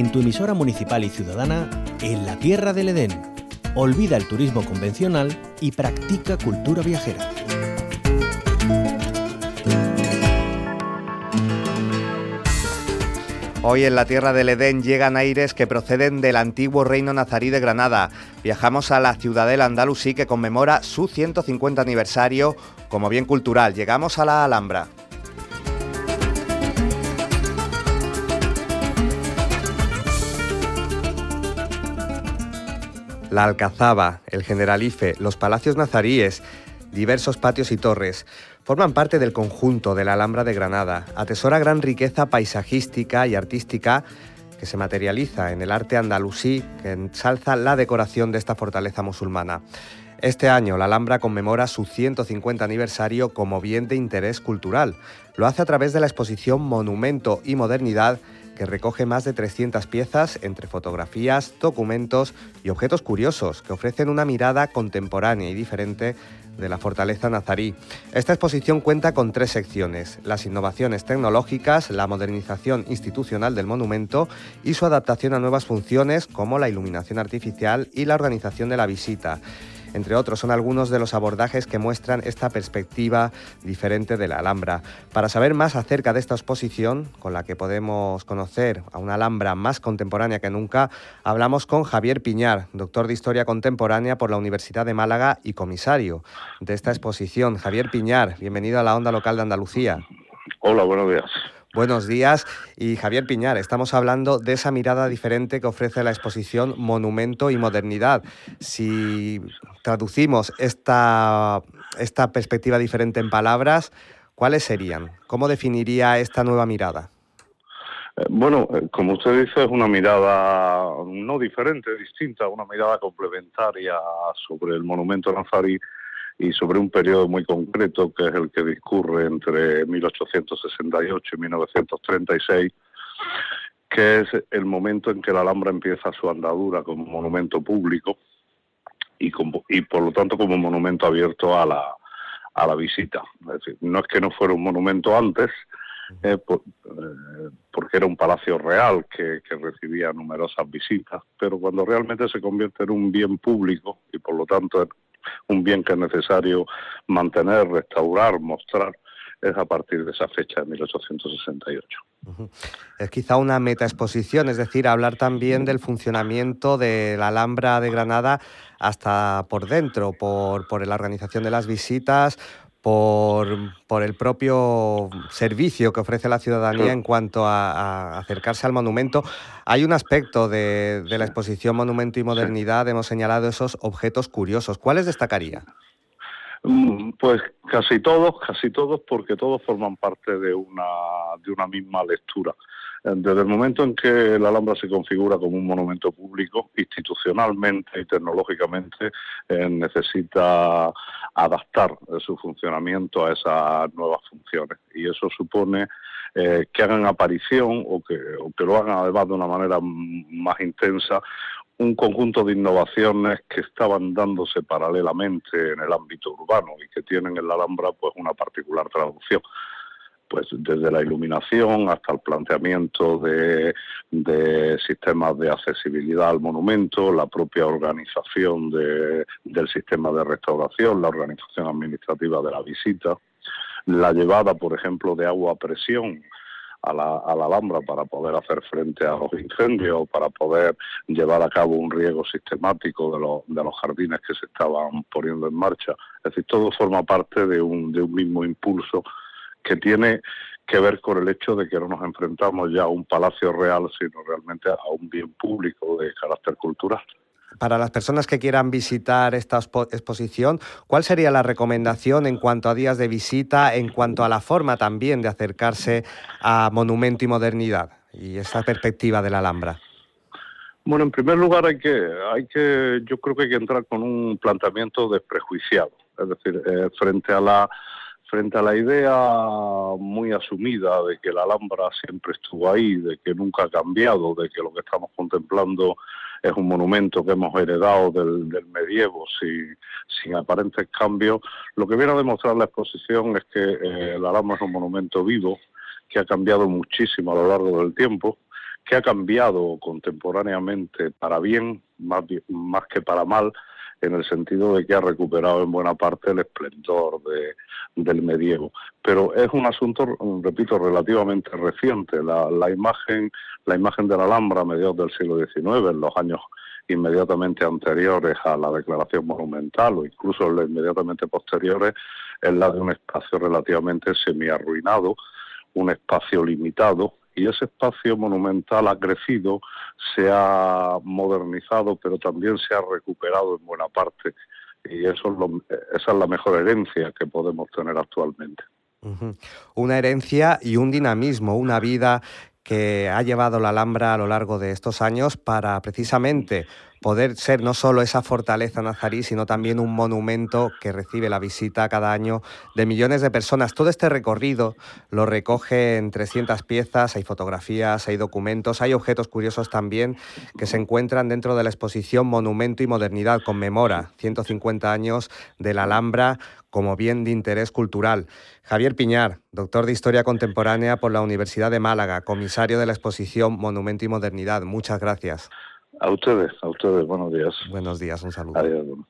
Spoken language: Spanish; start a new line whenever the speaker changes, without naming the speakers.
en tu emisora municipal y ciudadana, en la Tierra del Edén. Olvida el turismo convencional y practica cultura viajera.
Hoy en la Tierra del Edén llegan aires que proceden del antiguo reino nazarí de Granada. Viajamos a la ciudadela andalusí que conmemora su 150 aniversario como bien cultural. Llegamos a la Alhambra. La Alcazaba, el Generalife, los palacios nazaríes, diversos patios y torres forman parte del conjunto de la Alhambra de Granada. Atesora gran riqueza paisajística y artística que se materializa en el arte andalusí que ensalza la decoración de esta fortaleza musulmana. Este año la Alhambra conmemora su 150 aniversario como bien de interés cultural. Lo hace a través de la exposición Monumento y Modernidad, que recoge más de 300 piezas entre fotografías, documentos y objetos curiosos que ofrecen una mirada contemporánea y diferente de la fortaleza nazarí. Esta exposición cuenta con 3 secciones: las innovaciones tecnológicas, la modernización institucional del monumento y su adaptación a nuevas funciones como la iluminación artificial y la organización de la visita. Entre otros, son algunos de los abordajes que muestran esta perspectiva diferente de la Alhambra. Para saber más acerca de esta exposición, con la que podemos conocer a una Alhambra más contemporánea que nunca, hablamos con Javier Piñar, doctor de Historia Contemporánea por la Universidad de Málaga y comisario de esta exposición. Javier Piñar, bienvenido a la Onda Local de Andalucía.
Hola, buenos días.
Buenos días. Y Javier Piñar, estamos hablando de esa mirada diferente que ofrece la exposición Monumento y Modernidad. Si traducimos esta perspectiva diferente en palabras, ¿cuáles serían? ¿Cómo definiría esta nueva mirada?
Bueno, como usted dice, es una mirada no diferente, distinta, una mirada complementaria sobre el monumento nazarí y sobre un periodo muy concreto que es el que discurre entre 1868 y 1936, que es el momento en que la Alhambra empieza su andadura como monumento público y por lo tanto como monumento abierto a la visita. Es decir, no es que no fuera un monumento antes, porque era un palacio real que recibía numerosas visitas, pero cuando realmente se convierte en un bien público y por lo tanto un bien que es necesario mantener, restaurar, mostrar, es a partir de esa fecha de 1868.
Es quizá una metaexposición, es decir, hablar también del funcionamiento de la Alhambra de Granada hasta por dentro, por la organización de las visitas, por el propio servicio que ofrece la ciudadanía, sí, en cuanto a acercarse al monumento. Hay un aspecto de la exposición Monumento y Modernidad, sí. Hemos señalado esos objetos curiosos. ¿Cuáles destacaría?
Pues casi todos, porque todos forman parte de una misma lectura. Desde el momento en que la Alhambra se configura como un monumento público, institucionalmente y tecnológicamente necesita adaptar su funcionamiento a esas nuevas funciones. Y eso supone que hagan aparición o que lo hagan además de una manera más intensa un conjunto de innovaciones que estaban dándose paralelamente en el ámbito urbano y que tienen en la Alhambra pues una particular traducción. Pues desde la iluminación hasta el planteamiento de sistemas de accesibilidad al monumento, la propia organización del sistema de restauración, la organización administrativa de la visita, la llevada, por ejemplo, de agua a presión a la Alhambra para poder hacer frente a los incendios, para poder llevar a cabo un riego sistemático de los jardines que se estaban poniendo en marcha. Es decir, todo forma parte de un mismo impulso que tiene que ver con el hecho de que no nos enfrentamos ya a un palacio real, sino realmente a un bien público de carácter cultural.
Para las personas que quieran visitar esta exposición, ¿cuál sería la recomendación en cuanto a días de visita, en cuanto a la forma también de acercarse a Monumento y Modernidad y esa perspectiva de la Alhambra?
Bueno, en primer lugar yo creo que hay que entrar con un planteamiento desprejuiciado, es decir, frente a la idea muy asumida de que la Alhambra siempre estuvo ahí, de que nunca ha cambiado, de que lo que estamos contemplando es un monumento que hemos heredado del medievo sin aparentes cambios, lo que viene a demostrar la exposición es que la Alhambra es un monumento vivo, que ha cambiado muchísimo a lo largo del tiempo, que ha cambiado contemporáneamente para bien, más que para mal, en el sentido de que ha recuperado en buena parte el esplendor del medievo. Pero es un asunto, repito, relativamente reciente. La imagen de la Alhambra a mediados del siglo XIX, en los años inmediatamente anteriores a la declaración monumental o incluso en los inmediatamente posteriores, es la de un espacio relativamente semiarruinado, un espacio limitado, y ese espacio monumental ha crecido, se ha modernizado, pero también se ha recuperado en buena parte, y esa es la mejor herencia que podemos tener actualmente.
Una herencia y un dinamismo, una vida que ha llevado la Alhambra a lo largo de estos años para precisamente poder ser no solo esa fortaleza nazarí, sino también un monumento que recibe la visita cada año de millones de personas. Todo este recorrido lo recoge en 300 piezas, hay fotografías, hay documentos, hay objetos curiosos también que se encuentran dentro de la exposición Monumento y Modernidad. Conmemora 150 años de la Alhambra como bien de interés cultural. Javier Piñar, doctor de Historia Contemporánea por la Universidad de Málaga, comisario de la exposición Monumento y Modernidad. Muchas gracias.
A ustedes, buenos días.
Buenos días, un saludo.
Adiós.